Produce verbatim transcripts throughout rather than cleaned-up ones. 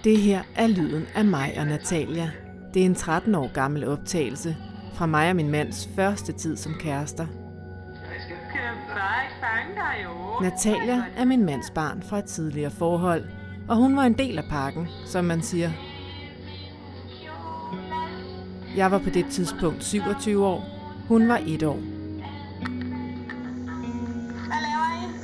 Det her er lyden af mig og Natalia. Det er en tretten år gammel optagelse fra mig og min mands første tid som kærester. Natalia er min mands barn fra et tidligere forhold, og hun var en del af pakken, som man siger. Jeg var på det tidspunkt syvogtyve år, hun var et år. Hvad laver I?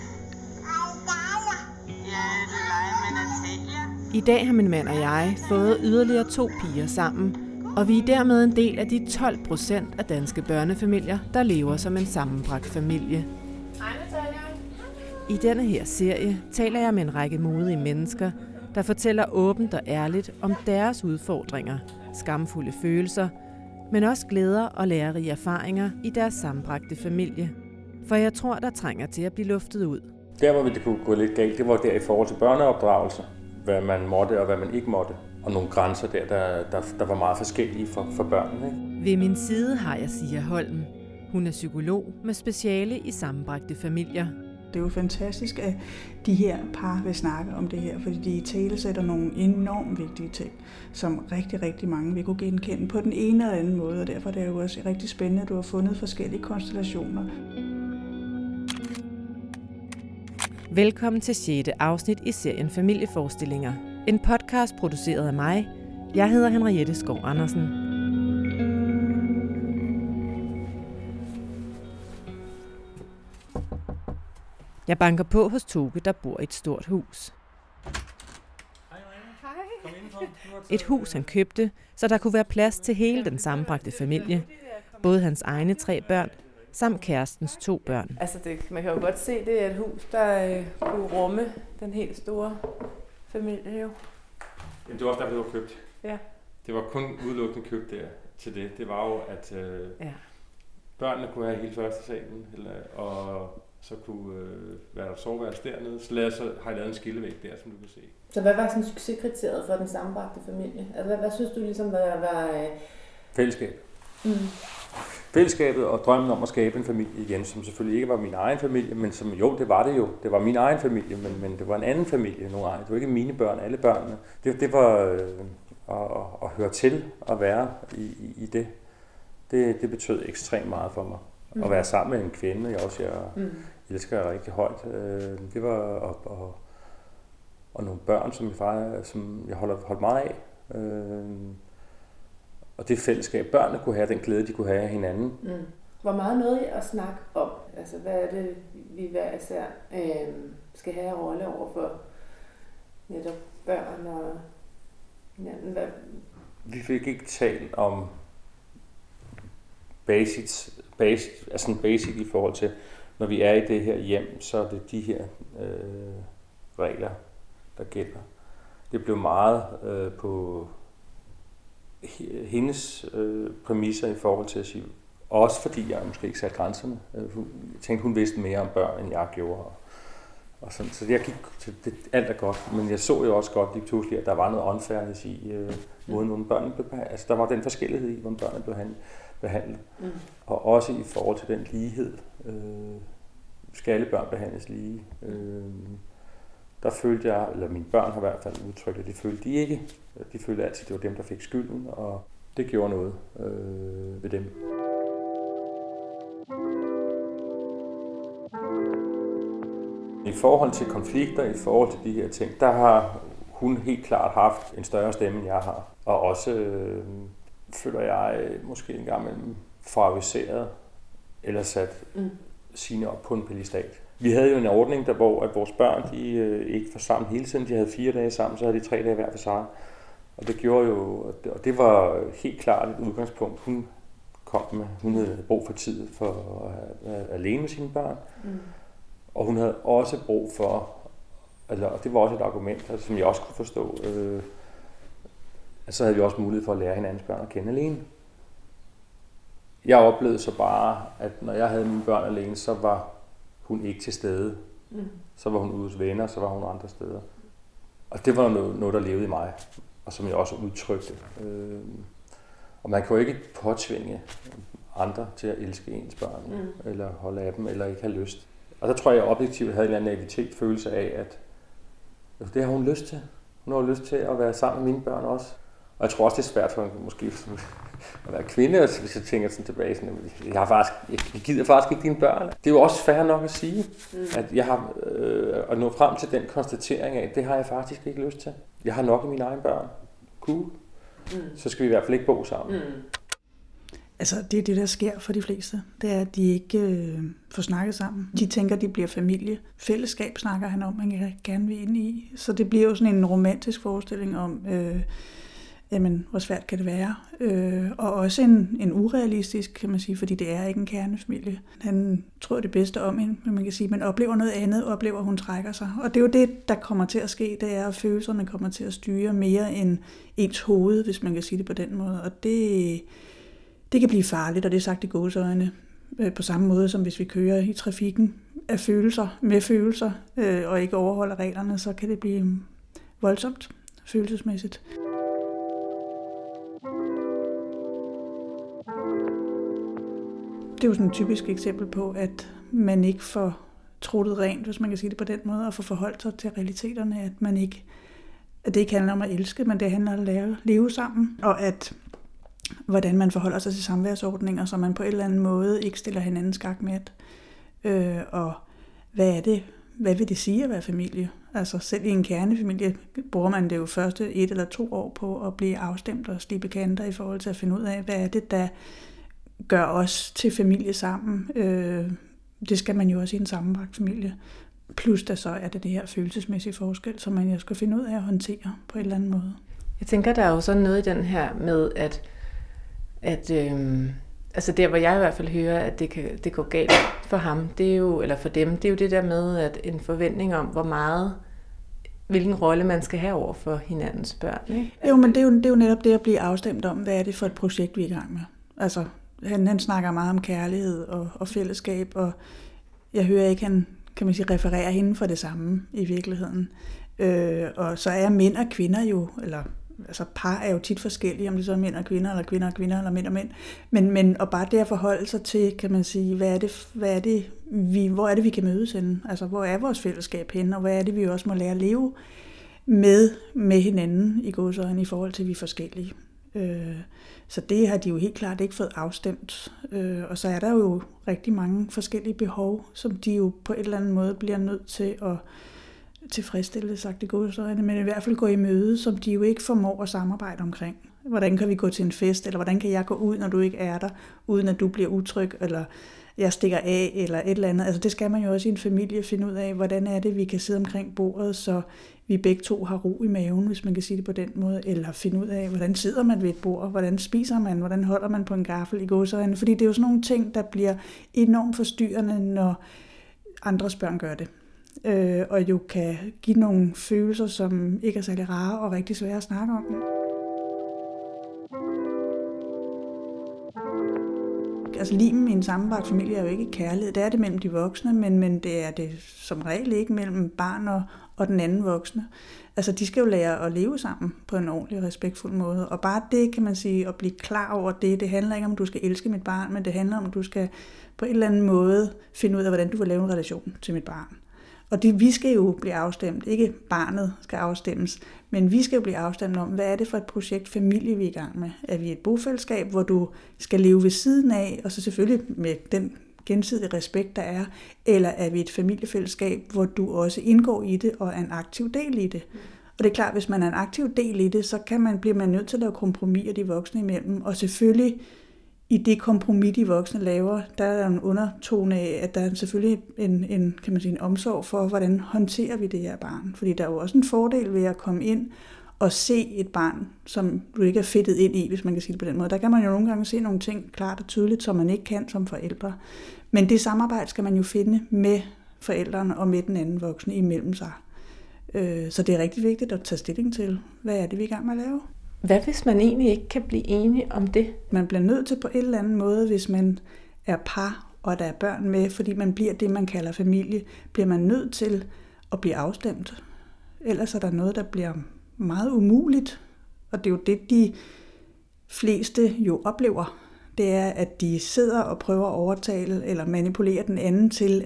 Ja, du leger med Natalia. I dag har min mand og jeg fået yderligere to piger sammen, og vi er dermed en del af de tolv procent af danske børnefamilier, der lever som en sammenbragt familie. Hej Natalia. I denne her serie taler jeg med en række modige mennesker, der fortæller åbent og ærligt om deres udfordringer, skamfulde følelser, men også glæder og lærerige erfaringer i deres sammenbragte familie. For jeg tror, der trænger til at blive luftet ud. Der, hvor det kunne gå lidt galt, det var der i forhold til børneopdragelse. Hvad man måtte og hvad man ikke måtte. Og nogle grænser der, der, der, der var meget forskellige for, for børnene. Ikke? Ved min side har jeg Sia Holm. Hun er psykolog med speciale i sammenbragte familier. Det er jo fantastisk, at de her par vil snakke om det her, fordi de italesætter nogle enormt vigtige ting, som rigtig, rigtig mange vil kunne genkende på den ene eller anden måde, og derfor er det jo også rigtig spændende, at du har fundet forskellige konstellationer. Velkommen til sjette afsnit i serien Familieforestillinger. En podcast produceret af mig. Jeg hedder Henriette Skov Andersen. Jeg banker på hos Toge, der bor i et stort hus. Et hus han købte, så der kunne være plads til hele den sammenbragte familie. Både hans egne tre børn, samt kærestens to børn. Altså det, man kan jo godt se, det er et hus, der øh, kunne rumme den helt store familie jo. Jamen, det var også derfor, det var købt. Ja. Det var kun udelukkende købt der til det. Det var jo, at øh, Ja. børnene kunne have hele første salen, eller, og så kunne øh, være der soveværelse dernede. Så, lavede, så har jeg lavet en skillevæg der, som du kan se. Så hvad var sådan succeskriteriet for den sammenbragte familie? Altså hvad, hvad synes du ligesom var... var øh... Fællesskab. Mm. Fællesskabet og drømmen om at skabe en familie igen, som selvfølgelig ikke var min egen familie, men som jo, det var det jo. Det var min egen familie, men, men det var en anden familie. Nogle andre. Det var ikke mine børn, alle børnene. Det, det var øh, at, at høre til at være i, i, i det. det. Det betød ekstremt meget for mig. Mm. At være sammen med en kvinde, jeg også jeg mm. elsker rigtig højt. Øh, det var og, og, og nogle børn, som jeg, faktisk, som jeg holder, holdt meget af. Øh, Og det fællesskab, børnene kunne have, den glæde, de kunne have af hinanden. Mm. Hvor meget noget at snakke om? Altså, hvad er det, vi hver især øh, skal have en rolle over for netop børn og hinanden? Hvad? Vi fik ikke talt om basics, basic, altså basic i forhold til, når vi er i det her hjem, så er det de her øh, regler, der gælder. Det blev meget øh, på hendes øh, præmisser i forhold til at sige, også fordi jeg måske ikke satte grænserne. Jeg tænkte, hun vidste mere om børn, end jeg gjorde. Og, og sådan. Så jeg gik til det, alt er godt, men jeg så jo også godt lige pludselig, at der var noget unfairness i øh, måden, nogle børn blev behandlet. Altså der var den forskellighed i, hvordan børnene blev behandlet. Mm. Og også i forhold til den lighed. Øh, skal alle børn behandles lige? Øh, Der følte jeg, eller mine børn har i hvert fald udtrykt, at de følte de ikke. De følte altid, at det var dem, der fik skylden, og det gjorde noget øh, ved dem. I forhold til konflikter, i forhold til de her ting, der har hun helt klart haft en større stemme, end jeg har. Og også øh, føler jeg måske en gang imellem favoriseret, eller sat mm. sine op på en pedestal. Vi havde jo en ordning, der hvor at vores børn de, øh, ikke var sammen hele tiden. De havde fire dage sammen, så havde de tre dage hver for sig. Og det gjorde jo, og det var helt klart et udgangspunkt, hun kom med. Hun havde brug for tid for at være alene med sine børn. Mm. Og hun havde også brug for, altså, og det var også et argument, altså, som jeg også kunne forstå, øh, så havde vi også mulighed for at lære hinandens børn at kende alene. Jeg oplevede så bare, at når jeg havde mine børn alene, så var hun ikke til stede. Mm. Så var hun ude hos venner, så var hun andre steder. Og det var noget, noget der levede i mig, og som jeg også udtrykte. Øh, og man kan jo ikke påtvinge andre til at elske ens børn, mm. eller holde af dem, eller ikke have lyst. Og der tror jeg, at jeg objektivt havde en eller anden naivitet følelse af, at det har hun lyst til. Hun har lyst til at være sammen med mine børn også. Og jeg tror også, det er svært for måske at være kvinde, hvis jeg tænker sådan tilbage. Sådan, jeg, har faktisk, jeg gider faktisk ikke dine børn. Det er jo også fair nok at sige, mm. at jeg har øh, at nå frem til den konstatering af, det har jeg faktisk ikke lyst til. Jeg har nok af mine egne børn. Cool. Mm. Så skal vi i hvert fald ikke bo sammen. Mm. Altså, det er det, der sker for de fleste. Det er, at de ikke øh, får snakket sammen. De tænker, de bliver familie. Fællesskab snakker han om, man gerne vil ind i. Så det bliver jo sådan en romantisk forestilling om, øh, jamen, hvor svært kan det være. Øh, og også en, en urealistisk, kan man sige, fordi det er ikke en kernefamilie. Han tror det bedste om hende, men man kan sige, man oplever noget andet, oplever, at hun trækker sig. Og det er jo det, der kommer til at ske, det er, at følelserne kommer til at styre mere end ens hoved, hvis man kan sige det på den måde. Og det... Det kan blive farligt, og det er sagt i gåseøjne, på samme måde som hvis vi kører i trafikken af følelser, med følelser, øh, og ikke overholder reglerne, så kan det blive voldsomt følelsesmæssigt. Det er jo sådan et typisk eksempel på, at man ikke får truttet rent, hvis man kan sige det på den måde, og får forholdt sig til realiteterne, at man ikke, at det ikke handler om at elske, men det handler om at lave, leve sammen, og at hvordan man forholder sig til samværsordninger, så man på en eller anden måde ikke stiller hinanden skakmat. Øh, og hvad er det? Hvad vil det sige at være familie? Altså selv i en kernefamilie bruger man det jo første et eller to år på at blive afstemt og slibe kanter i forhold til at finde ud af, hvad er det, der gør os til familie sammen. Øh, det skal man jo også i en sammenbragt familie. Plus der så er det det her følelsesmæssige forskel, som man jo skal finde ud af at håndtere på en eller anden måde. Jeg tænker, der er jo sådan noget i den her med, at at øhm, altså der, hvor jeg i hvert fald hører, at det kan det går galt for ham, det er jo, eller for dem, det er jo det der med, at en forventning om, hvor meget, hvilken rolle man skal have over for hinandens børn. Ikke? Jo, men det er jo, det er jo netop det at blive afstemt om, hvad er det for et projekt, vi er i gang med. Altså, han, han snakker meget om kærlighed og, og fællesskab, og jeg hører ikke, han kan man sige, refererer hende for det samme i virkeligheden. Øh, og så er mænd og kvinder jo, eller altså par er jo tit forskellige, om det så er mænd og kvinder, eller kvinder og kvinder, eller mænd og mænd. Men, men og bare det at forholde sig til, kan man sige, hvad er det, hvad er det vi, hvor er det, vi kan mødes henne? Altså, hvor er vores fællesskab henne? Og hvad er det, vi også må lære at leve med, med hinanden i gåseøjne i forhold til, at vi er forskellige. Øh, så det har de jo helt klart ikke fået afstemt. Øh, og så er der jo rigtig mange forskellige behov, som de jo på en eller anden måde bliver nødt til at tilfredsstille, sagt i gåseøjne, men i hvert fald gå i møde, som de jo ikke formår at samarbejde omkring. Hvordan kan vi gå til en fest, eller hvordan kan jeg gå ud, når du ikke er der, uden at du bliver utryg, eller jeg stikker af, eller et eller andet. Altså det skal man jo også i en familie finde ud af, hvordan er det, vi kan sidde omkring bordet, så vi begge to har ro i maven, hvis man kan sige det på den måde, eller finde ud af, hvordan sidder man ved et bord, hvordan spiser man, hvordan holder man på en gaffel i gåseøjne, fordi det er jo sådan nogle ting, der bliver enormt forstyrrende, når andres børn gør det. Øh, og jo kan give nogle følelser, som ikke er særlig rare og rigtig svære at snakke om. Altså limen i en sammenbragt familie er jo ikke kærlighed. Det er det mellem de voksne, men, men det er det som regel ikke mellem barn og, og den anden voksne. Altså de skal jo lære at leve sammen på en ordentlig og respektfuld måde. Og bare det, kan man sige, at blive klar over det, det handler ikke om, at du skal elske mit barn, men det handler om, at du skal på en eller anden måde finde ud af, hvordan du vil lave en relation til mit barn. Og det, vi skal jo blive afstemt, ikke barnet skal afstemmes, men vi skal jo blive afstemt om, hvad er det for et projekt familie, vi er i gang med? Er vi et bofællesskab, hvor du skal leve ved siden af, og så selvfølgelig med den gensidige respekt, der er, eller er vi et familiefællesskab, hvor du også indgår i det og er en aktiv del i det? Og det er klart, hvis man er en aktiv del i det, så kan man, bliver man nødt til at lave kompromiser de voksne imellem, og selvfølgelig i det kompromis, de voksne laver, der er en undertone af, at der er selvfølgelig en, en, kan man sige, en omsorg for, hvordan håndterer vi det her barn. Fordi der er jo også en fordel ved at komme ind og se et barn, som du ikke er fedtet ind i, hvis man kan sige det på den måde. Der kan man jo nogle gange se nogle ting klart og tydeligt, som man ikke kan som forældre. Men det samarbejde skal man jo finde med forældrene og med den anden voksne imellem sig. Så det er rigtig vigtigt at tage stilling til, hvad er det, vi er i gang med at lave. Hvad hvis man egentlig ikke kan blive enige om det? Man bliver nødt til på en eller anden måde, hvis man er par, og der er børn med, fordi man bliver det, man kalder familie, bliver man nødt til at blive afstemt. Ellers er der noget, der bliver meget umuligt. Og det er jo det, de fleste jo oplever. Det er, at de sidder og prøver at overtale eller manipulere den anden til at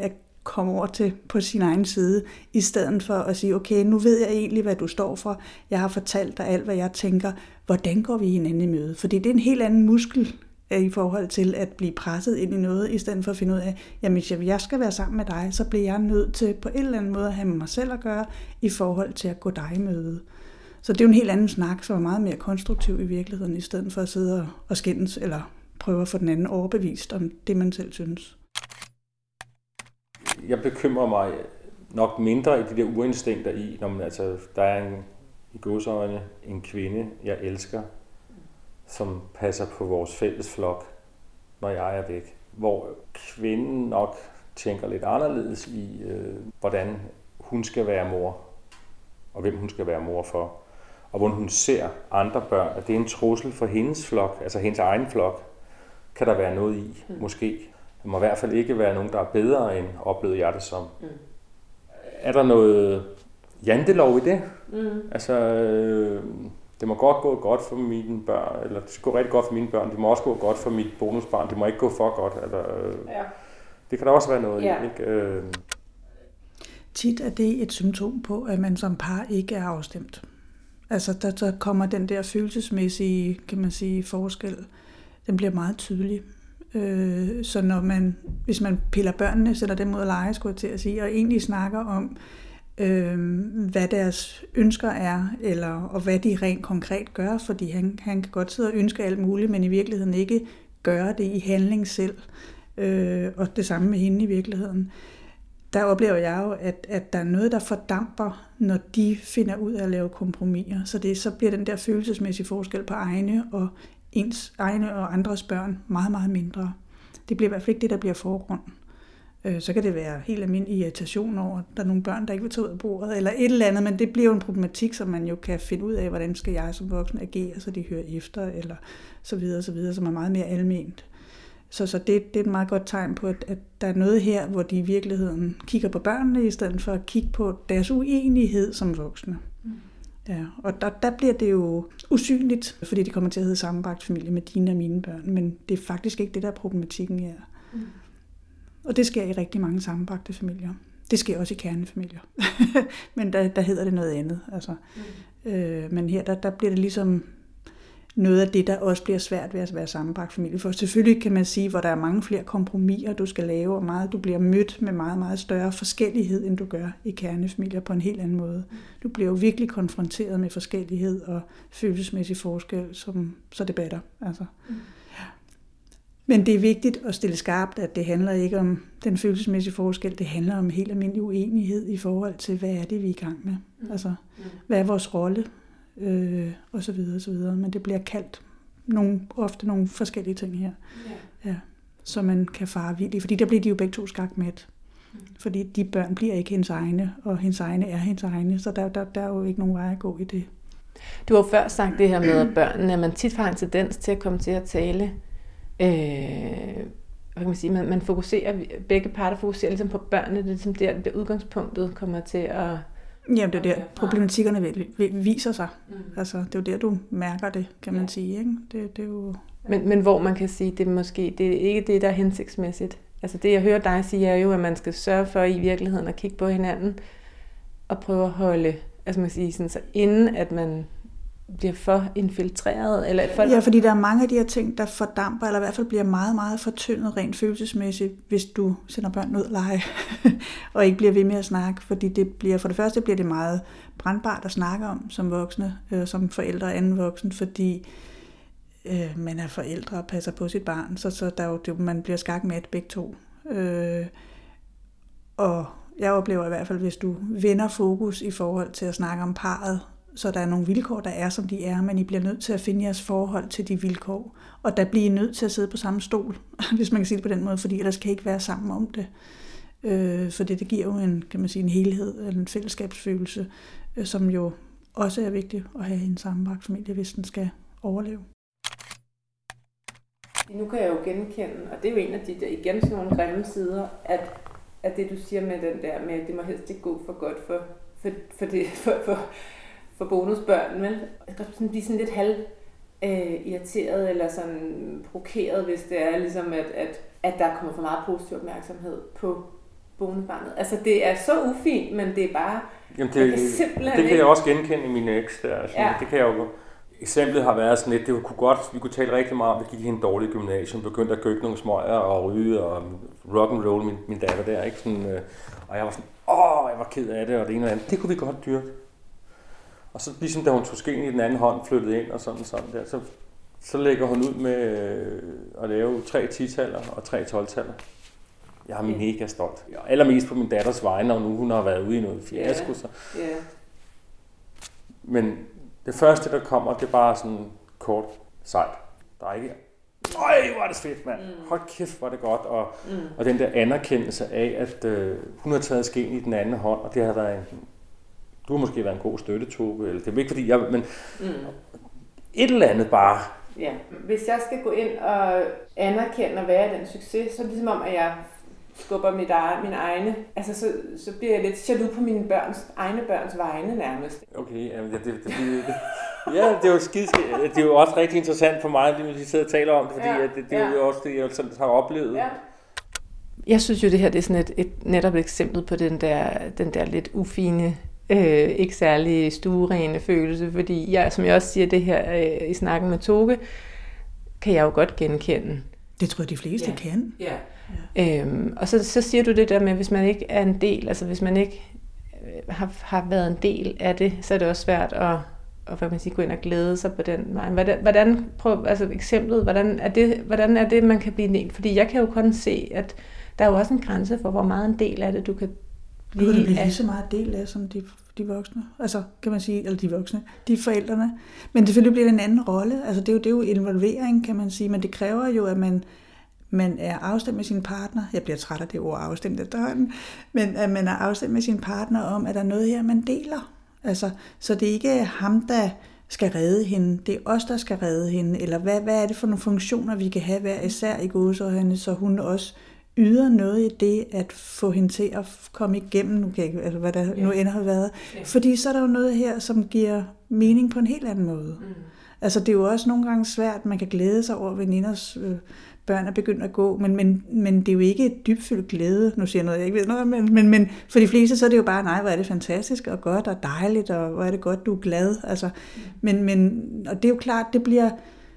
komme over til på sin egen side, i stedet for at sige, okay, nu ved jeg egentlig, hvad du står for. Jeg har fortalt dig alt, hvad jeg tænker. Hvordan går vi hinanden i møde? Fordi det er en helt anden muskel i forhold til at blive presset ind i noget, i stedet for at finde ud af, jamen hvis jeg skal være sammen med dig, så bliver jeg nødt til på en eller anden måde at have med mig selv at gøre, i forhold til at gå dig i møde. Så det er jo en helt anden snak, som er meget mere konstruktiv i virkeligheden, i stedet for at sidde og skændes, eller prøve at få den anden overbevist om det, man selv synes. Jeg bekymrer mig nok mindre i de der urinstinkter i, når man, altså, der er en, i godsøjne en kvinde, jeg elsker, som passer på vores fælles flok, når jeg er væk. Hvor kvinden nok tænker lidt anderledes i, øh, hvordan hun skal være mor, og hvem hun skal være mor for. Og hvordan hun ser andre børn, at det er en trussel for hendes flok, altså hendes egen flok, kan der være noget i, mm. måske. Der må i hvert fald ikke være nogen, der er bedre end oplevede jeg det som. Mm. Er der noget jantelov i det? Mm. Altså, øh, det må godt gå godt for mine børn, eller det skal gå rigtig godt for mine børn, det må også gå godt for mit bonusbarn, det må ikke gå for godt. Eller, øh, ja. Det kan der også være noget ja. i, ikke? Øh. Tit er det et symptom på, at man som par ikke er afstemt. Altså, der, der kommer den der følelsesmæssige, kan man sige, forskel, den bliver meget tydelig. Øh, så når man, hvis man piller børnene, sætter dem ud at lege, skulle jeg til at sige, og egentlig snakker om, øh, hvad deres ønsker er, eller, og hvad de rent konkret gør, fordi han, han kan godt sidde og ønske alt muligt, men i virkeligheden ikke gøre det i handling selv, øh, og det samme med hende i virkeligheden. Der oplever jeg jo, at, at der er noget, der fordamper, når de finder ud af at lave kompromiser. Så, det, så bliver den der følelsesmæssige forskel på egne og ens egne og andres børn meget, meget mindre. Det bliver i hvert fald ikke det, der bliver forgrund. Så kan det være helt almindelig irritation over, at der er nogle børn, der ikke vil tage ud af bordet, eller et eller andet, men det bliver jo en problematik, som man jo kan finde ud af, hvordan skal jeg som voksen agere, så de hører efter, eller så videre, så videre, som er meget mere alment. Så, så det, det er et meget godt tegn på, at, at der er noget her, hvor de i virkeligheden kigger på børnene, i stedet for at kigge på deres uenighed som voksne. Mm. Ja, og der, der bliver det jo usynligt, fordi det kommer til at hedde sammenbragt familie med dine og mine børn, men det er faktisk ikke det, der problematikken er. Mm. Og det sker i rigtig mange sammenbragte familier. Det sker også i kernefamilier, men der, der hedder det noget andet. Altså. Mm. Øh, men her, der, der bliver det ligesom noget af det, der også bliver svært ved at være sammenbragt familie. For selvfølgelig kan man sige, hvor der er mange flere kompromiser, du skal lave, og meget, du bliver mødt med meget, meget større forskellighed, end du gør i kernefamilier på en helt anden måde. Du bliver jo virkelig konfronteret med forskellighed og følelsesmæssig forskel, som, så det batter. Altså. Mm. Men det er vigtigt at stille skarpt, at det handler ikke om den følelsesmæssige forskel, det handler om helt almindelig uenighed i forhold til, hvad er det, vi er i gang med. Mm. Altså, hvad er vores rolle? Øh, og så videre, og så videre. Men det bliver kaldt nogle, ofte nogle forskellige ting her, ja. Ja, så man kan fare vildt i. Fordi der bliver de jo begge to skakmat. Mm. Fordi de børn bliver ikke hendes egne, og hendes egne er hendes egne, så der, der, der er jo ikke nogen vej at gå i det. Du har jo før sagt det her med at børnene, at man tit har en tendens til at komme til at tale. Øh, hvad kan man sige? Man, man fokuserer, begge parter fokuserer ligesom på børnene, det er ligesom der, det udgangspunktet kommer til at. Jamen, det er der, problematikkerne viser sig. Mm. Altså, det er jo der, du mærker det, kan man ja. sige. Ikke? Det, det er jo. Men, men hvor man kan sige, det er måske det er ikke det, der er hensigtsmæssigt. Altså det, jeg hører dig sige, er jo, at man skal sørge for i virkeligheden at kigge på hinanden og prøve at holde, altså man kan sige, sådan, så inden at man bliver for infiltreret. Eller for ja, fordi der er mange af de her ting, der fordamper, eller i hvert fald bliver meget, meget fortyndet rent følelsesmæssigt, hvis du sender børn ud at lege, og ikke bliver ved med at snakke. Fordi det bliver, for det første bliver det meget brandbart at snakke om som voksne, øh, som forældre og anden voksen, fordi øh, man er forældre og passer på sit barn, så, så der er jo, det, man bliver skakmat begge to. Øh, og jeg oplever i hvert fald, hvis du vender fokus i forhold til at snakke om parret, så der er nogle vilkår, der er, som de er, men I bliver nødt til at finde jeres forhold til de vilkår. Og der bliver I nødt til at sidde på samme stol, hvis man kan sige det på den måde, fordi ellers kan I ikke være sammen om det. Øh, for det, det giver jo en, kan man sige, en helhed, eller en fællesskabsfølelse, øh, som jo også er vigtigt at have i en sammenbragt familie, hvis den skal overleve. Nu kan jeg jo genkende, og det er jo en af de der, igen sådan nogle grimme sider, at, at det du siger med den der, med at det må helst ikke gå for godt for, for, for, det, for, for for bonusbørn, men jeg kan sådan blive sådan lidt halv øh, irriteret eller sådan provokeret, hvis det er ligesom, at, at, at der kommer for meget positiv opmærksomhed på bonusbarnet. Altså, det er så ufint, men det er bare... Jamen, det, kan det, det kan jeg også genkende i mine eks der. Altså, ja. Det kan jeg jo... Eksemplet har været sådan lidt, det kunne godt, vi kunne tale rigtig meget om, at vi gik i en dårlig gymnasium, begyndte at købe nogle smøger og ryge og rock and roll, min, min datter der, ikke? Sådan, øh, og jeg var sådan, åh, jeg var ked af det, og det ene og andet. Det kunne vi godt dyrke. Og så ligesom da hun tog skeen i den anden hånd, flyttede ind og sådan sådan der, så, så lægger hun ud med øh, at lave tre ti-taller og tre tolv-taller. Jeg er mega stolt. Jeg er allermest på min datters vegne, og nu hun har været ude i noget fiasko. Så. Yeah. Yeah. Men det første, der kommer, det er bare sådan kort, sejt. Der er ikke, øj, hvor er det fedt, mand. Mm. Hold kæft, hvor er det godt. Og, mm. og den der anerkendelse af, at øh, hun har taget skeen i den anden hånd, og det har været en, du har måske været en god støttetobe, eller det er ikke fordi, jeg, men mm. et eller andet bare. Ja, hvis jeg skal gå ind og anerkende og være den succes, så er det ligesom om, at jeg skubber mit eget, mine egne, altså så, så bliver jeg lidt jaloux på mine børns, egne børns vegne nærmest. Okay, ja, det, det, det, det, ja, det er jo skide, det er jo også rigtig interessant for mig, at vi sidder og taler om det, fordi ja, det, det er ja. jo også det, jeg sådan har oplevet. Ja. Jeg synes jo, det her det er sådan et, et netop et eksempel på den der, den der lidt ufine, øh, ikke særlig stuerene følelse, fordi jeg, som jeg også siger det her øh, i snakken med Toge, kan jeg jo godt genkende. Det tror jeg, de fleste ja. kan. Ja. Ja. Øhm, og så, så siger du det der med, hvis man ikke er en del, altså hvis man ikke øh, har, har været en del af det, så er det også svært at, at hvad man siger, gå ind og glæde sig på den vej. Hvordan, hvordan prøv, altså eksemplet, hvordan er, det, hvordan er det, man kan blive en del? Fordi jeg kan jo kun se, at der er jo også en grænse for, hvor meget en del af det, du kan blive. Du kan blive lige så meget del af, som de, de voksne. Altså, kan man sige, eller de voksne, de forældrene. Men selvfølgelig bliver det en anden rolle. Altså, det er jo, det er jo involvering, kan man sige. Men det kræver jo, at man, man er afstemt med sin partner. Jeg bliver træt af det ord afstemt efterhånden. Men at man er afstemt med sin partner om, at der er noget her, man deler. Altså, så det er ikke ham, der skal redde hende. Det er os, der skal redde hende. Eller hvad, hvad er det for nogle funktioner, vi kan have hver især i gåseøjne, så hun også yder noget i det, at få hende til at komme igennem, nu kan jeg ikke, altså hvad der yeah. nu end har været. Yeah. Fordi så er der jo noget her, som giver mening på en helt anden måde. Mm. Altså det er jo også nogle gange svært, man kan glæde sig over, at veninders øh, børn er begyndt at gå, men, men, men det er jo ikke et dybfyldt glæde, nu siger jeg noget, jeg ikke ved noget, men, men, men for de fleste, så er det jo bare, nej, hvor er det fantastisk og godt og dejligt, og hvor er det godt, du er glad. Altså, mm. men, men, og det er jo klart, det bliver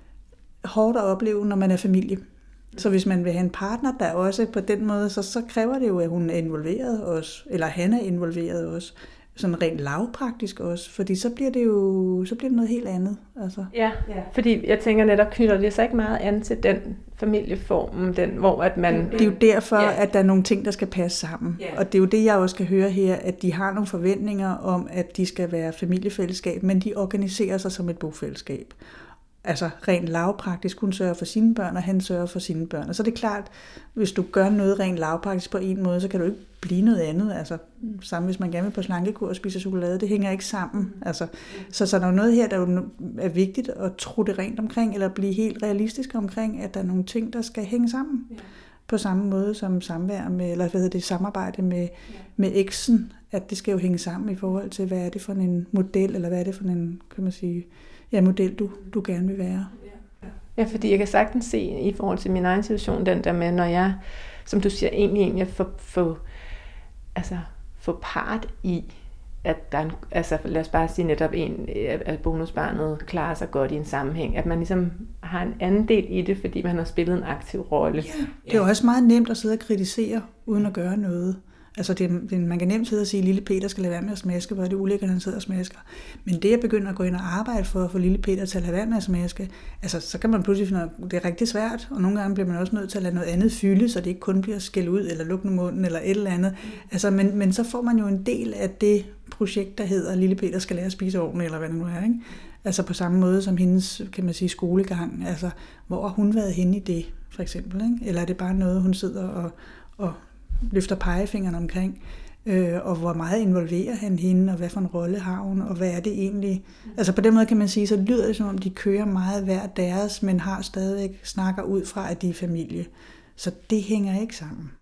hårdt at opleve, når man er familie. Så hvis man vil have en partner, der også på den måde, så, så kræver det jo, at hun er involveret også, eller han er involveret også, sådan rent lavpraktisk også, fordi så bliver det jo så bliver det noget helt andet. Altså. Ja, ja, fordi jeg tænker netop, knytter det sig ikke meget an til den familieform, den, hvor at man... Det er jo derfor, ja. at der er nogle ting, der skal passe sammen. Ja. Og det er jo det, jeg også kan høre her, at de har nogle forventninger om, at de skal være familiefællesskab, men de organiserer sig som et bofællesskab. Altså rent lavpraktisk, hun sørger for sine børn, og han sørger for sine børn. Og så er det klart, hvis du gør noget rent lavpraktisk på en måde, så kan du ikke blive noget andet. Altså samme hvis man gerne vil på slankekur og spiser chokolade, det hænger ikke sammen. Altså, så, så der er noget her, der er vigtigt at tro det rent omkring, eller blive helt realistisk omkring, at der er nogle ting, der skal hænge sammen. Ja. På samme måde som samvær med, eller hvad hedder det, samarbejde med, ja. med eksen, at det skal jo hænge sammen i forhold til, hvad er det for en model, eller hvad er det for en, kan man sige, ja, model, du, du gerne vil være. Ja, fordi jeg kan sagtens se i forhold til min egen situation, den der med, når jeg, som du siger, egentlig, egentlig får, får, altså, får part i, at der er en, altså lad os bare sige netop en, at bonusbarnet klarer sig godt i en sammenhæng, at man ligesom har en anden del i det, fordi man har spillet en aktiv rolle. Ja, det er jo også meget nemt at sidde og kritisere, uden at gøre noget. Altså det, det, man kan nemt sidde og sige, at lille Peter skal lade være med at smaske, hvor er det ulækkert, at han sidder og smasker. Men det at begynde at gå ind og arbejde for at få lille Peter til at lade være med at smaske, altså så kan man pludselig finde, at det er rigtig svært, og nogle gange bliver man også nødt til at lade noget andet fylde, så det ikke kun bliver skældt ud, eller lukke munden, eller et eller andet. Altså, men, men så får man jo en del af det projekt, der hedder, lille Peter skal lære at spise ordentligt, eller hvad det nu er, ikke? Altså på samme måde som hendes, kan man sige, skolegang, altså hvor har hun været henne i det, for eksempel, ikke? Eller er det bare noget, hun sidder og, og løfter pegefingeren omkring, øh, og hvor meget involverer han hende, og hvad for en rolle har hun, og hvad er det egentlig? Altså på den måde kan man sige, så lyder det som om, de kører meget hver deres, men har stadigvæk snakker ud fra, at de er familie. Så det hænger ikke sammen.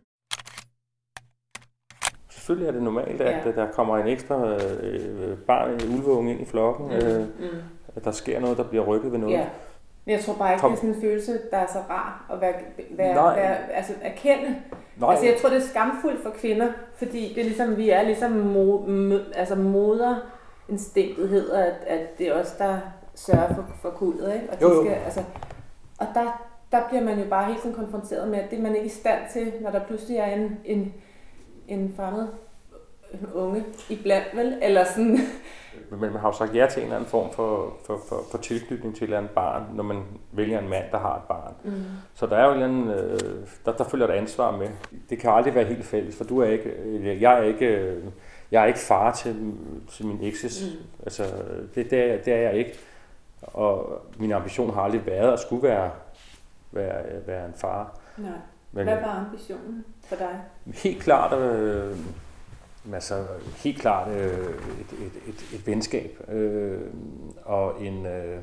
Selvfølgelig er det normalt, at ja. der kommer en ekstra øh, barn, en ulveunge ind i flokken, mm. Øh, mm. at der sker noget, der bliver rykket ved noget. Ja. Men jeg tror bare ikke, Kom. det er sådan en følelse, der er så rar at være, være, være, altså erkende, Nej. Altså jeg tror, det er skamfuldt for kvinder, fordi det er ligesom, vi er ligesom mo, mø, altså moderinstinktet hedder, at, at det er os, der sørger for, for kuldet, ikke? Og, de jo, jo. Skal, altså, og der, der bliver man jo bare helt sådan konfronteret med, at det er man ikke i stand til, når der pludselig er en, en, en fremmed unge iblandt, vel? Eller sådan. Men man har jo sagt ja til en eller anden form for, for, for, for tilknytning til et eller andet barn, når man vælger en mand, der har et barn. Mm. Så der er jo en eller anden, øh, der, der følger et ansvar med. Det kan aldrig være helt fælles, for du er ikke, jeg er ikke, jeg er ikke far til, til min ekses. Mm. Altså, det, det, er, det er jeg ikke. Og min ambition har aldrig været at skulle være, være, være en far. Nej. Men, hvad var ambitionen for dig? Helt klart, øh, altså, helt klart øh, et, et, et, et venskab øh, og en øh,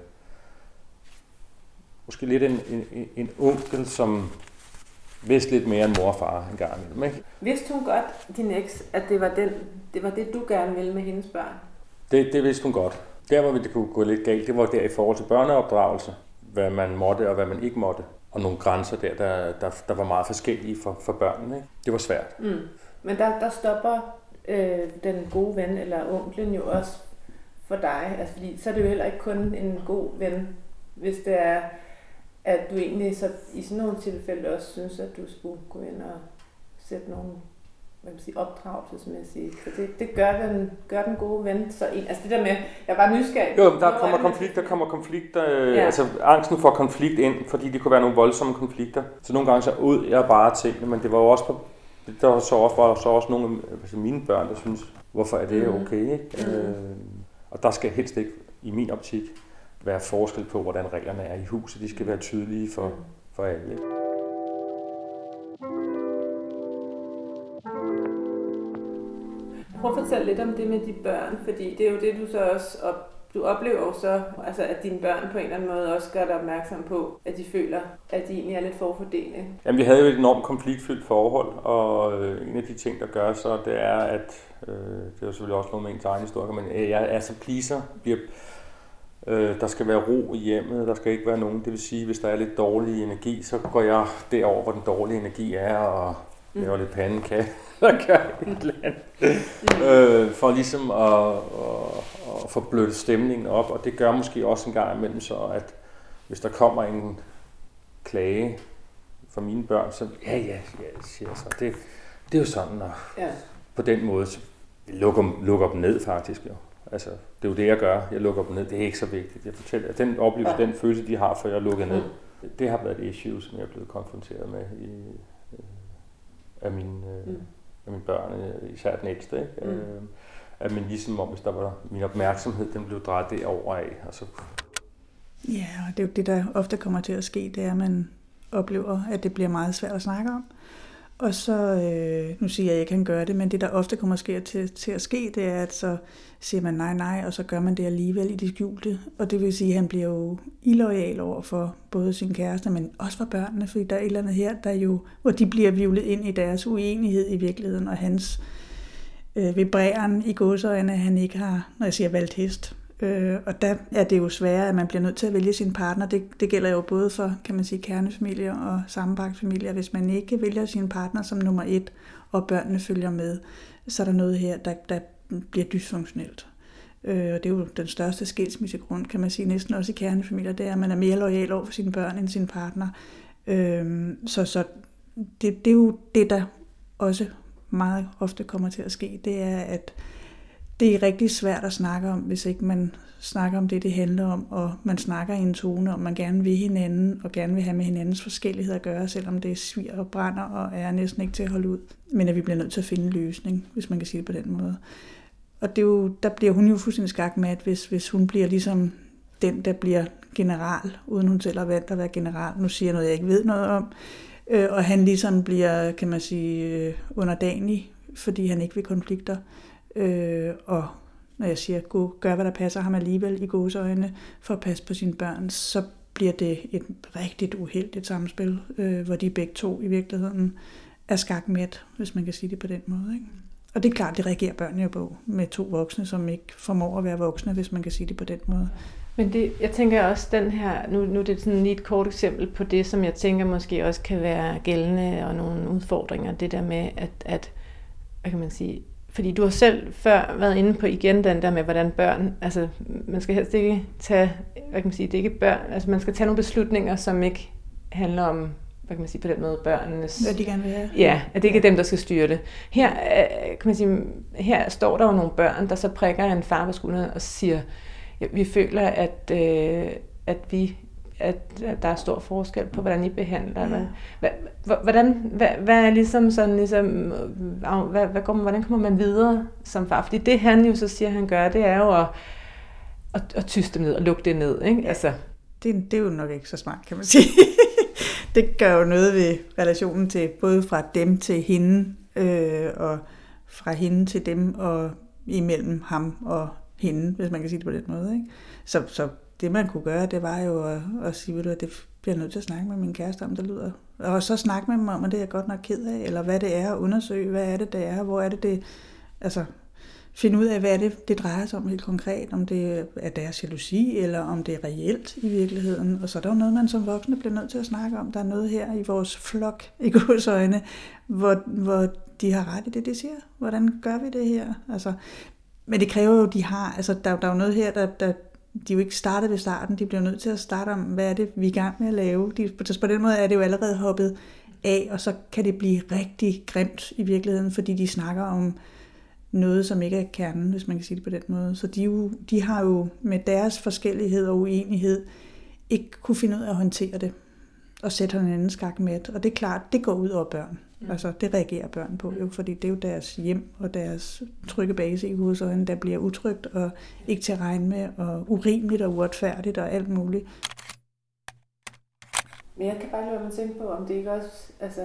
måske lidt en, en, en onkel, som vidste lidt mere end mor og far en gang imellem, ikke? Vidste hun godt, din eks, at det var, den, det var det, du gerne ville med hendes børn? Det, det vidste hun godt. Der, hvor det kunne gå lidt galt, det var der i forhold til børneopdragelse, hvad man måtte og hvad man ikke måtte. Og nogle grænser der, der, der, der var meget forskellige for, for børnene, ikke? Det var svært. Mm. Men der, der stopper øh, den gode ven eller onklen jo også for dig. Altså, fordi så er det jo heller ikke kun en god ven, hvis det er, at du egentlig så i sådan nogle tilfælde også synes, at du skulle gå ind og sætte nogle, hvad man siger, opdragelsesmæssige. Så det, det gør, den, gør den gode ven. Så en, altså det der med, jeg er bare nysgerrig. Jo, der kommer konflikter, der kommer konflikter, øh, ja. Altså angsten for konflikt ind, fordi det kunne være nogle voldsomme konflikter. Så nogle gange så ud jeg bare tingene, men det var jo også på, der var så også, var så også nogle af altså mine børn, der synes, hvorfor er det okay, ikke? Mm. Øh, og der skal helst ikke, i min optik, være forskel på, hvordan reglerne er i huset. De skal være tydelige for, for alle. Prøv at fortælle lidt om det med de børn, fordi det er jo det, du så også op, du oplever jo så, altså at dine børn på en eller anden måde også gør dig opmærksom på, at de føler, at de egentlig er lidt forfordelende. Jamen, vi havde jo et enormt konfliktfyldt forhold, og øh, en af de ting, der gør så, det er, at øh, det er jo selvfølgelig også noget med ens egen historie, men øh, jeg er så pleaser, bliver, øh, der skal være ro i hjemmet, der skal ikke være nogen, det vil sige, hvis der er lidt dårlig energi, så går jeg derover, hvor den dårlige energi er, og laver mm. lidt pandekage, der gør et eller andet, mm. øh, for ligesom at, at, at få blødt stemningen op, og det gør måske også en gang imellem så, at hvis der kommer en klage fra mine børn, så ja, ja, ja, siger jeg så, det, det er jo sådan, og ja. På den måde, så jeg lukker, lukker dem ned faktisk jo. Altså, det er jo det, jeg gør. Jeg lukker dem ned. Det er ikke så vigtigt. Jeg fortæller, at den oplevelse, ja. Den følelse, de har, for jeg lukker ned, mm. det har været et issue, som jeg er blevet konfronteret med i, af, mine, mm. af mine børn, især den ældste. Ikke? Mm. Øh, at man ligesom om, hvis der var min opmærksomhed, den blev drejet derover af. Og så... Ja, og det er jo det, der ofte kommer til at ske, det er, at man oplever, at det bliver meget svært at snakke om. Og så, øh, nu siger jeg, at jeg ikke kan gøre det, men det, der ofte kommer sker til, til at ske, det er, at så siger man nej, nej, og så gør man det alligevel i det skjulte. Og det vil sige, at han bliver jo illoyal over for både sin kæreste, men også for børnene, fordi der er et eller andet her, der jo, hvor de bliver hvirvlet ind i deres uenighed i virkeligheden, og hans øh, vibræren i gåseøjne, at han ikke har, når jeg siger valgt hest. Øh, og der er det jo sværere, at man bliver nødt til at vælge sin partner. Det, det gælder jo både for, kan man sige, kernefamilier og sammenbragte familier. Hvis man ikke vælger sin partner som nummer et, og børnene følger med, så er der noget her, der, der bliver dysfunktionelt. Øh, og det er jo den største skilsmissegrund, kan man sige, næsten også i kernefamilier, det er, at man er mere loyal over for sine børn end sin partner. Øh, så så det, det er jo det, der også meget ofte kommer til at ske, det er, at det er rigtig svært at snakke om, hvis ikke man snakker om det, det handler om, og man snakker i en tone, og man gerne vil hinanden, og gerne vil have med hinandens forskelligheder at gøre, selvom det svir og brænder, og er næsten ikke til at holde ud. Men at vi bliver nødt til at finde en løsning, hvis man kan sige det på den måde. Og det er jo, der bliver hun jo fuldstændig skak med, at hvis, hvis hun bliver ligesom den, der bliver general, uden hun selv har valgt at være general, nu siger jeg noget, jeg ikke ved noget om, øh, og han ligesom bliver, kan man sige, underdanig, fordi han ikke vil konflikter, Øh, og når jeg siger, gå, gør hvad der passer ham alligevel i gåseøjne for at passe på sine børn, så bliver det et rigtig uheldigt samspil, øh, hvor de begge to i virkeligheden er skakmæt, hvis man kan sige det på den måde. Ikke? Og det er klart, det reagerer børn jo på med to voksne, som ikke formår at være voksne, hvis man kan sige det på den måde. Men det, jeg tænker også, den her, nu, nu er det sådan lige et kort eksempel på det, som jeg tænker måske også kan være gældende og nogle udfordringer, det der med, at, at hvad kan man sige, fordi du har selv før været inde på igen den der med, hvordan børn, altså man skal helst ikke tage, hvad kan man sige, det er ikke børn, altså man skal tage nogle beslutninger, som ikke handler om, hvad kan man sige på den måde, børnenes... Hvad de gerne vil have. Ja, at det ikke er dem, der skal styre det. Her, kan man sige, her står der jo nogle børn, der så prikker en far på skulderen og siger, ja, vi føler, at, øh, at vi at, at der er stor forskel på, hvordan I behandler. Ja. Hvad, hvordan, hvad, hvad er ligesom sådan, ligesom, hvad, hvad går, hvordan kommer man videre som far? Fordi det, han jo så siger, han gør, det er jo at, at, at tyste ned og lukke det ned. Ikke? Altså. Det, det er jo nok ikke så smart, kan man sige. Det gør jo noget ved relationen til, både fra dem til hende, øh, og fra hende til dem, og imellem ham og hende, hvis man kan sige det på den måde. Ikke? Så, så det, man kunne gøre, det var jo at, at sige, at det bliver nødt til at snakke med min kæreste om, det lyder. Og så snakke med dem om, at det er jeg godt nok ked af, eller hvad det er, at undersøge, hvad er det, det er, hvor er det, det... Altså, finde ud af, hvad det, det drejer sig om helt konkret, om det er deres jalousi, eller om det er reelt i virkeligheden. Og så er der jo noget, man som voksne bliver nødt til at snakke om. Der er noget her i vores flok, i Guds øjne, hvor, hvor de har ret i det, de siger. Hvordan gør vi det her? Altså, men det kræver jo, de har, altså der, der er jo noget her, der, der de jo ikke startede ved starten, de bliver nødt til at starte om, hvad er det, vi er i gang med at lave. De, på den måde er det jo allerede hoppet af, og så kan det blive rigtig grimt i virkeligheden, fordi de snakker om noget, som ikke er kernen, hvis man kan sige det på den måde. Så de, jo, de har jo med deres forskellighed og uenighed ikke kunne finde ud af at håndtere det og sætte hinanden skakmat. Og det er klart, det går ud over børn. Mm. Altså, det reagerer børn på, jo, fordi det er jo deres hjem og deres trygge base i hovedsøjne, der bliver utrygt og ikke til at regne med, og urimeligt og uretfærdigt og alt muligt. Men jeg kan bare lade mig tænke på, om det ikke også, altså,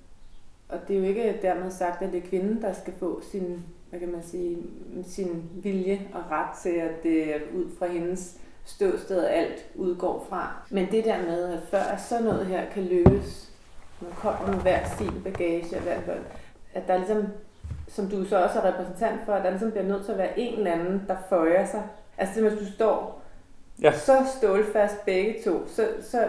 og det er jo ikke dermed sagt, at det er kvinden, der skal få sin, hvad kan man sige, sin vilje og ret til, at det er ud fra hendes ståsted, alt udgår fra. Men det der med, at før sådan noget her kan lykkes, man kommer med hver sin bagage, hver, at der ligesom, som du så også er repræsentant for, at der ligesom bliver nødt til at være en eller anden, der føjer sig. Altså hvis du står ja. så stålfast begge to, så, så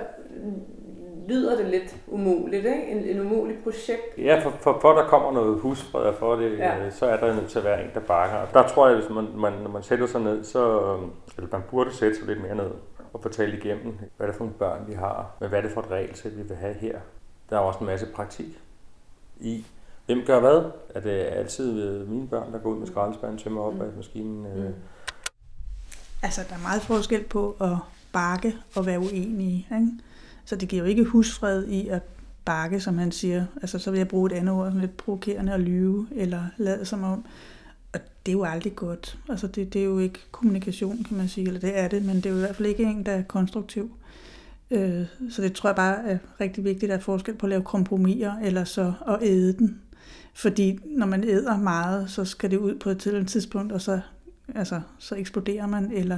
lyder det lidt umuligt, ikke? En, en umulig projekt. Ja, for, for, for der kommer noget husfred for det, ja. Så er der nødt til at være en, der bakker. Og der tror jeg, hvis man, man, når man sætter sig ned, så eller man burde sætte sig lidt mere ned og fortælle igennem, hvad det er for nogle børn, vi har, men hvad det er for et regelsæt, vi vil have her. Der er også en masse praktik i. Hvem gør hvad? Er det altid mine børn, der går ud med skraldespanden, tømmer op af maskinen? Mm. Altså, der er meget forskel på at bakke og være uenige, ikke? Så det giver jo ikke husfred i at bakke, som han siger. Altså, så vil jeg bruge et andet ord, lidt provokerende at lyve, eller lade som om. Og det er jo aldrig godt. Altså, det, det er jo ikke kommunikation, kan man sige, eller det er det, men det er jo i hvert fald ikke en, der er konstruktiv. Øh, så det tror jeg bare er rigtig vigtigt, at der er forskel på at lave kompromiser, eller så at æde den. Fordi når man æder meget, så skal det ud på et tidligere tidspunkt, og så, altså, så eksploderer man, eller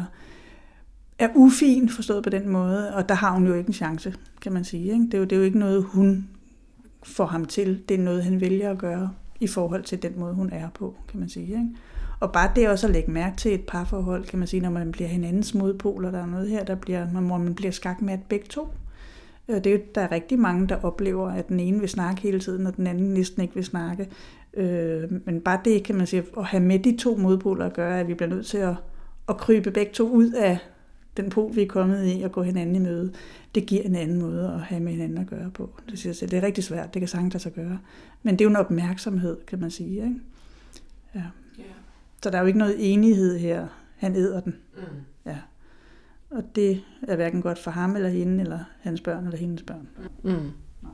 er ufin, forstået på den måde, og der har hun jo ikke en chance, kan man sige. Ikke? Det, er jo, det er jo ikke noget, hun får ham til. Det er noget, han vælger at gøre i forhold til den måde, hun er på, kan man sige. Ikke? Og bare det også at lægge mærke til et parforhold, kan man sige, når man bliver hinandens modpoler. Der er noget her, der bliver, hvor man bliver skakmat begge to. Det er jo, der er rigtig mange, der oplever, at den ene vil snakke hele tiden, og den anden næsten ikke vil snakke. Men bare det, kan man sige, at have med de to modpoler at gøre, at vi bliver nødt til at, at krybe begge to ud af den pol, vi er kommet i, og gå hinanden i møde. Det giver en anden måde at have med hinanden at gøre på. Det, siger sig. Det er rigtig svært, det kan sagtens at gøre. Men det er jo en opmærksomhed, kan man sige. Ikke? Ja. Yeah. Så der er jo ikke noget enighed her. Han æder den. Mm. Ja. Og det er hverken godt for ham eller hende, eller hans børn eller hendes børn. Mm. Nej.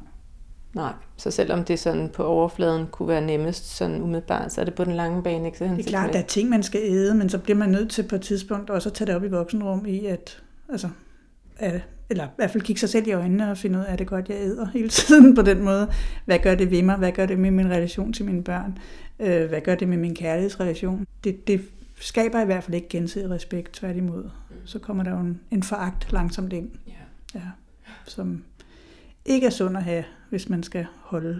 Nej, så selvom det sådan på overfladen kunne være nemmest sådan umiddelbart, så er det på den lange bane ikke så det er klart, der er ting, man skal æde, men så bliver man nødt til på et tidspunkt også at tage det op i voksenrum i, at, altså, at, eller i hvert fald kigge sig selv i øjnene og finde ud af, at det godt, jeg æder hele tiden på den måde. Hvad gør det ved mig? Hvad gør det med min relation til mine børn? Hvad gør det med min kærlighedsrelation? Det, det skaber i hvert fald ikke gensidig respekt, tværtimod. Så kommer der jo en, en foragt langsomt ind, ja, som ikke er sund at have, hvis man skal holde.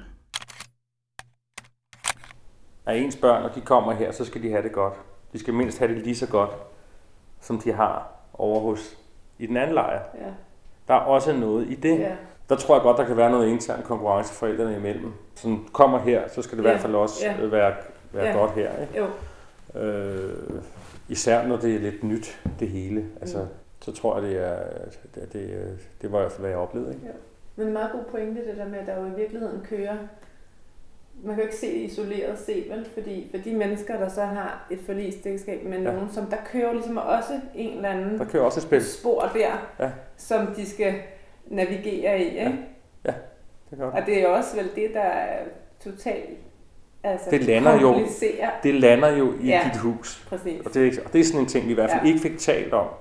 Er ens børn, når de kommer her, så skal de have det godt. De skal mindst have det lige så godt, som de har over hos i den anden lejr. Ja. Der er også noget i det. Ja. Der tror jeg godt, der kan være noget intern konkurrence forældrene imellem. Som kommer her, så skal det i Ja. hvert fald også Ja. være, være Ja. godt her. Ikke? Jo. Øh, især når det er lidt nyt, det hele. Altså, Mm. så tror jeg, det er, det, det, det var i hvert fald, hvad jeg oplevede. Ikke? Ja. Men en meget god pointe, det der med, at der jo i virkeligheden kører. Man kan jo ikke se det isoleret set, vel? Fordi for de mennesker, der så har et forligsægteskab med Ja. nogen, som der kører ligesom også en eller anden Der kører også et spil. spor der, Ja. som de skal navigere i, ikke? Ja. Ja, det er godt. Og det er også vel det, der er totalt altså, Det lander jo, komplicerer. det lander jo i Ja. dit hus. Præcis. Og det, og det er sådan en ting, vi i hvert fald Ja. ikke fik talt om.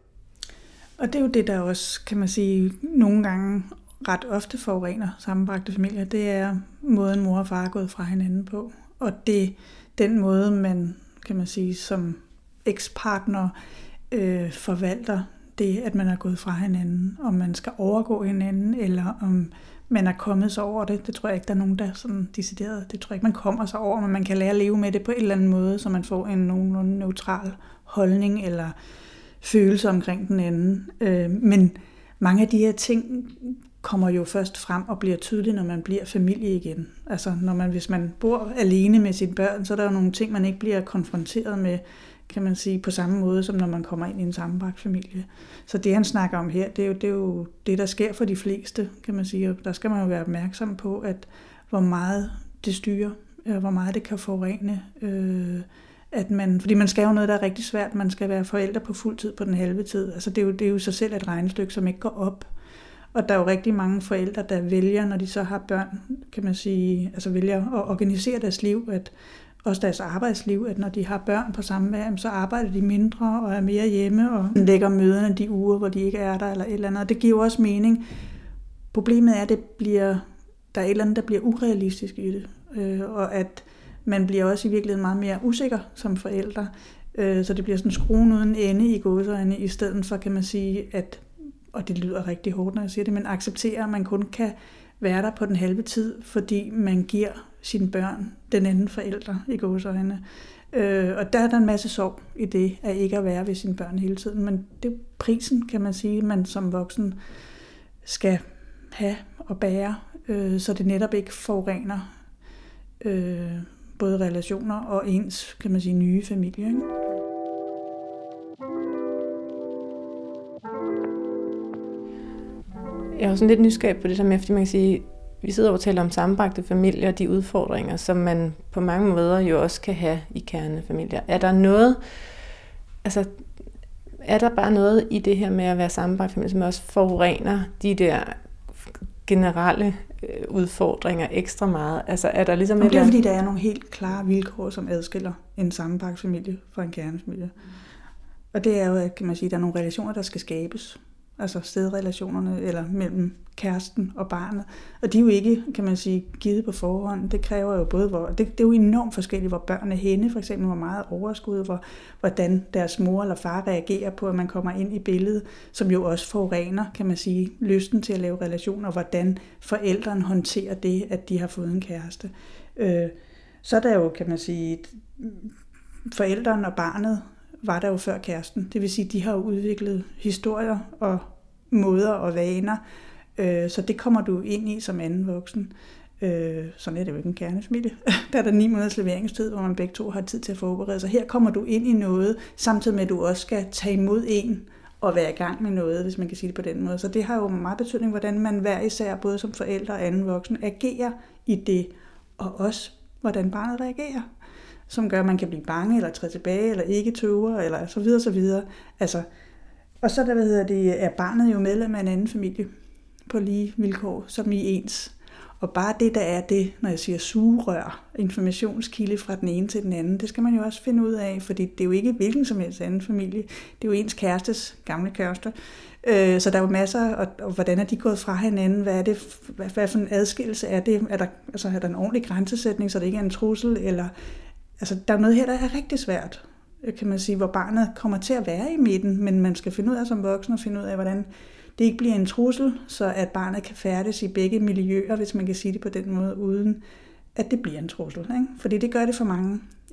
Og det er jo det, der også, kan man sige, nogle gange ret ofte forurener sammenbragte familier. Det er måden, mor og far er gået fra hinanden på. Og det den måde, man, kan man sige, som ekspartner øh, forvalter det, at man er gået fra hinanden. Om man skal overgå hinanden, eller om man er kommet sig over det. Det tror jeg ikke, der er nogen, der er sådan decideret. Det tror jeg ikke, man kommer sig over, men man kan lære at leve med det på en eller anden måde, så man får en nogenlunde neutral holdning eller følelse omkring den anden. Øh, men mange af de her ting kommer jo først frem og bliver tydelige, når man bliver familie igen. Altså, når man, hvis man bor alene med sine børn, så er der jo nogle ting, man ikke bliver konfronteret med, kan man sige, på samme måde, som når man kommer ind i en sammenbragt familie. Så det, han snakker om her, det er jo det, er jo det der sker for de fleste, kan man sige. Og der skal man jo være opmærksom på, at hvor meget det styrer, hvor meget det kan forurene. Øh, at man, fordi man skal jo noget, der er rigtig svært. Man skal være forældre på fuld tid på den halve tid. Altså, det er jo, det er jo sig selv et regnestykke, som ikke går op. Og der er jo rigtig mange forældre, der vælger, når de så har børn, kan man sige, altså vælger at organisere deres liv, at også deres arbejdsliv, at når de har børn på samme vær, så arbejder de mindre og er mere hjemme og lægger møderne de uger, hvor de ikke er der eller et eller andet. Og det giver jo også mening. Problemet er, at det bliver, der er et eller andet, der bliver urealistisk i det, og at man bliver også i virkeligheden meget mere usikker som forældre, så det bliver sådan skruen uden ende i gåseøjne, i stedet for, kan man sige, at, og det lyder rigtig hårdt, når jeg siger det, men accepterer, at man kun kan være der på den halve tid, fordi man giver sine børn den anden forælder i gåseøjne. Og der er der en masse sorg i det, at ikke at være ved sine børn hele tiden, men det er prisen, kan man sige, man som voksen skal have og bære, så det netop ikke forurener både relationer og ens, kan man sige, nye familie. Ikke? Jeg er jo sådan lidt nysgerrig på det der med, fordi man kan sige, vi sidder og taler om sammenbragte familier og de udfordringer, som man på mange måder jo også kan have i kernefamilier. Er der noget, altså er der bare noget i det her med at være sammenbragt familie, som også forurener de der generelle udfordringer ekstra meget? Altså er der ligesom... Jamen, det er fordi, der er nogle helt klare vilkår, som adskiller en sammenbragt familie fra en kernefamilie. Og det er jo, kan man sige, der er nogle relationer, der skal skabes. Altså stedrelationerne, eller mellem kæresten og barnet. Og de er jo ikke, kan man sige, givet på forhånd. Det kræver jo både, hvor, det, det er jo enormt forskelligt, hvor børn er henne, for eksempel hvor meget overskud, hvor, hvordan deres mor eller far reagerer på, at man kommer ind i billedet, som jo også forurener, kan man sige, lysten til at lave relationer, og hvordan forældrene håndterer det, at de har fået en kæreste. Øh, så er der jo, kan man sige, forældrene og barnet var der jo før kæresten. Det vil sige, de har jo udviklet historier og måder og vaner, øh, så det kommer du ind i som anden voksen. Øh, sådan er det jo ikke en kernefamilie. Der er der ni måneders leveringstid, hvor man begge to har tid til at forberede sig. Her kommer du ind i noget, samtidig med at du også skal tage imod en og være i gang med noget, hvis man kan sige det på den måde. Så det har jo meget betydning, hvordan man hver især, både som forældre og anden voksen, agerer i det, og også hvordan barnet reagerer, som gør, at man kan blive bange, eller træde tilbage, eller ikke tøver, eller så videre, så videre. Altså, og så der, hvad hedder det, er barnet jo medlem af en anden familie, på lige vilkår, som i ens. Og bare det, der er det, når jeg siger sugerør, informationskilde fra den ene til den anden, det skal man jo også finde ud af, fordi det er jo ikke hvilken som helst anden familie, det er jo ens kærestes gamle kærester. Så der er jo masser, og, og hvordan er de gået fra hinanden, hvad er det, hvad, hvad for en adskillelse er det, er der, altså er der en ordentlig grænsesætning, så det ikke er en trussel, eller altså, der er noget her, der er rigtig svært, kan man sige, hvor barnet kommer til at være i midten, men man skal finde ud af som voksen og finde ud af, hvordan det ikke bliver en trussel, så at barnet kan færdes i begge miljøer, hvis man kan sige det på den måde, uden at det bliver en trussel. Ikke? Fordi det gør det for mange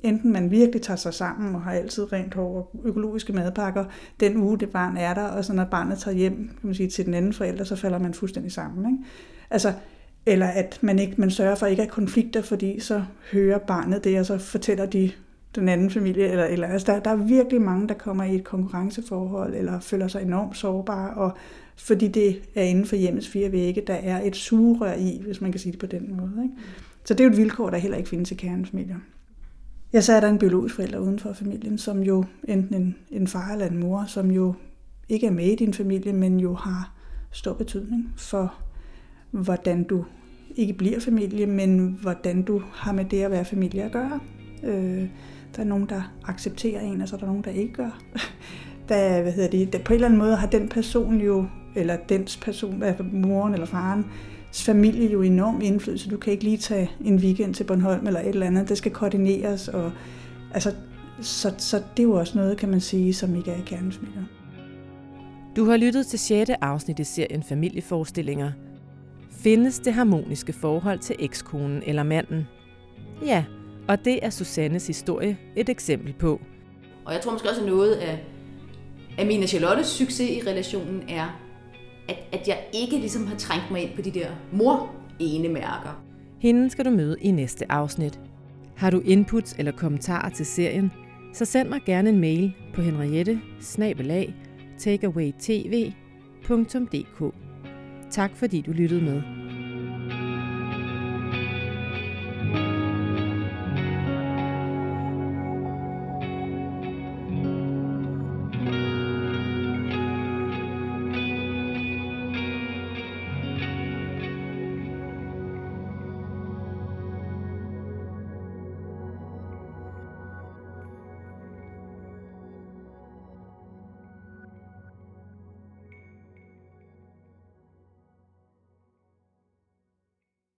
enten man virkelig tager sig sammen og har altid rent hår og økologiske madpakker den uge, det barn er der, og så når barnet tager hjem kan man sige, til den anden forælder, så falder man fuldstændig sammen. Ikke? Altså, eller at man ikke man sørger for ikke at konflikter, fordi så hører barnet det, og så fortæller de den anden familie. Eller, eller, altså der, der er virkelig mange, der kommer i et konkurrenceforhold, eller føler sig enormt sårbare, og fordi det er inden for hjemmets fire vægge, der er et sugerør i, hvis man kan sige det på den måde. Ikke? Så det er jo et vilkår, der heller ikke findes i kernefamilier. Ja, så er der en biologisk forælder uden for familien, som jo enten en, en far eller en mor, som jo ikke er med i din familie, men jo har stor betydning for, hvordan du ikke bliver familie, men hvordan du har med det at være familie at gøre. Øh, der er nogen, der accepterer en, og så er der nogen, der ikke gør. Der, hvad hedder det, der, på en eller anden måde har den person jo, eller dens person, moren eller faren, familie jo enorm indflydelse. Du kan ikke lige tage en weekend til Bornholm eller et eller andet. Det skal koordineres. Og, altså, så, så det er jo også noget, kan man sige, som ikke er i kernefamilier. Du har lyttet til sjette afsnit i serien Familieforestillinger. Findes det harmoniske forhold til ekskonen eller manden? Ja, og det er Susannes historie et eksempel på. Og jeg tror måske også, at noget af, af min og Charlottes succes i relationen er, at, at jeg ikke ligesom har trængt mig ind på de der mor-ene-mærker. Hende skal du møde i næste afsnit. Har du inputs eller kommentarer til serien, så send mig gerne en mail på henriette bindestreg takeawaytv punktum d k. Tak fordi du lyttede med.